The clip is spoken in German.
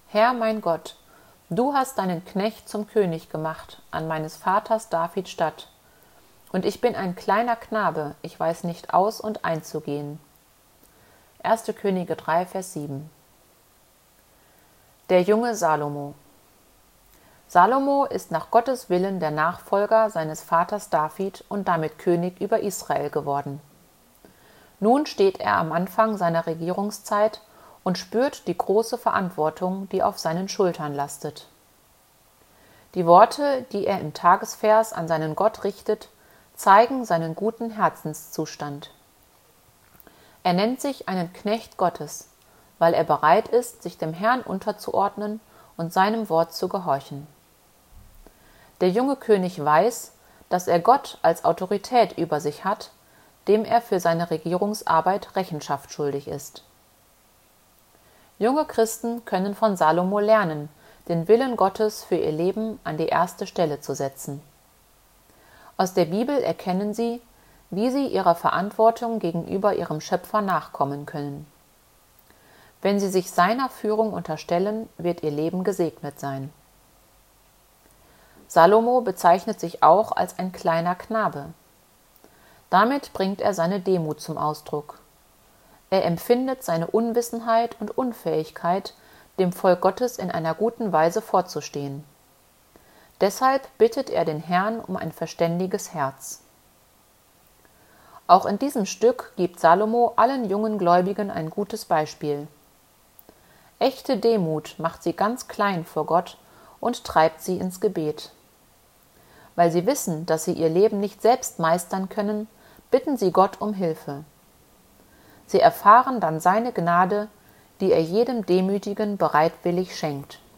Herr mein Gott, du hast deinen Knecht zum König gemacht an meines Vaters David statt. Und ich bin ein kleiner Knabe, ich weiß nicht aus- und einzugehen. 1. Könige 3, Vers 7. Der junge Salomo. Salomo ist nach Gottes Willen der Nachfolger seines Vaters David und damit König über Israel geworden. Nun steht er am Anfang seiner Regierungszeit und spürt die große Verantwortung, die auf seinen Schultern lastet. Die Worte, die er im Tagesvers an seinen Gott richtet, zeigen seinen guten Herzenszustand. Er nennt sich einen Knecht Gottes, weil er bereit ist, sich dem Herrn unterzuordnen und seinem Wort zu gehorchen. Der junge König weiß, dass er Gott als Autorität über sich hat, dem er für seine Regierungsarbeit Rechenschaft schuldig ist. Junge Christen können von Salomo lernen, den Willen Gottes für ihr Leben an die erste Stelle zu setzen. Aus der Bibel erkennen sie, wie sie ihrer Verantwortung gegenüber ihrem Schöpfer nachkommen können. Wenn sie sich seiner Führung unterstellen, wird ihr Leben gesegnet sein. Salomo bezeichnet sich auch als ein kleiner Knabe. Damit bringt er seine Demut zum Ausdruck. Er empfindet seine Unwissenheit und Unfähigkeit, dem Volk Gottes in einer guten Weise vorzustehen. Deshalb bittet er den Herrn um ein verständiges Herz. Auch in diesem Stück gibt Salomo allen jungen Gläubigen ein gutes Beispiel. Echte Demut macht sie ganz klein vor Gott und treibt sie ins Gebet. Weil sie wissen, dass sie ihr Leben nicht selbst meistern können, bitten sie Gott um Hilfe. Sie erfahren dann seine Gnade, die er jedem Demütigen bereitwillig schenkt.